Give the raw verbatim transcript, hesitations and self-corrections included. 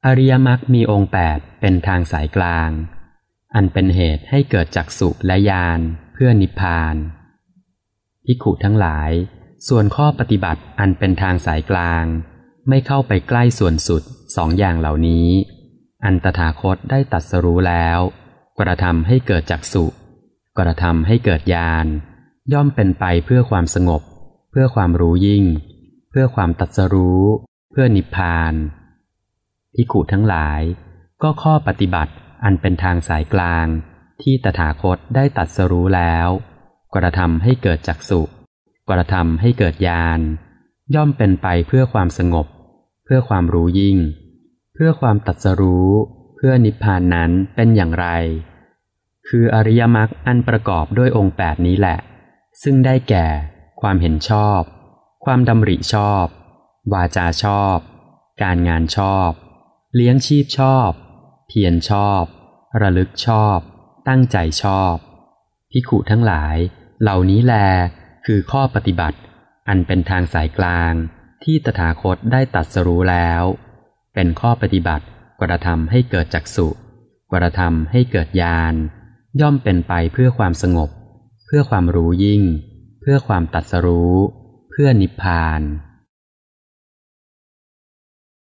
อริยมรรคมีองค์แปดเป็นทางสายกลางอันเป็นเหตุให้เกิดจักษุและญาณเพื่อนิพพานภิกขุทั้งหลายส่วนข้อปฏิบัติอันเป็นทางสายกลางไม่เข้าไปใกล้ส่วนสุดสองอย่างเหล่านี้อันตถาคตได้ตรัสรู้แล้วกระทำให้เกิดจักษุกระทำให้เกิดญาณย่อมเป็นไปเพื่อความสงบเพื่อความรู้ยิ่งเพื่อความตรัสรู้เพื่อนิพพานภิกขุทั้งหลายก็ข้อปฏิบัติอันเป็นทางสายกลางที่ตถาคตได้ตรัสรู้แล้วกระทำให้เกิดจักษุกระทำให้เกิดญาณย่อมเป็นไปเพื่อความสงบเพื่อความรู้ยิ่งเพื่อความตรัสรู้เพื่อนิพพานนั้นเป็นอย่างไรคืออริยมรรคอันประกอบด้วยองค์แปดนี้แหละซึ่งได้แก่ความเห็นชอบความดำริชอบวาจาชอบการงานชอบเลี้ยงชีพชอบเพียรชอบระลึกชอบตั้งใจชอบภิกขุทั้งหลายเหล่านี้แลคือข้อปฏิบัติอันเป็นทางสายกลางที่ตถาคตได้ตรัสรู้แล้วเป็นข้อปฏิบัติกระทำให้เกิดจักษุกระทำให้เกิดญาณย่อมเป็นไปเพื่อความสงบเพื่อความรู้ยิ่งเพื่อความตรัสรู้เพื่อนิพพาน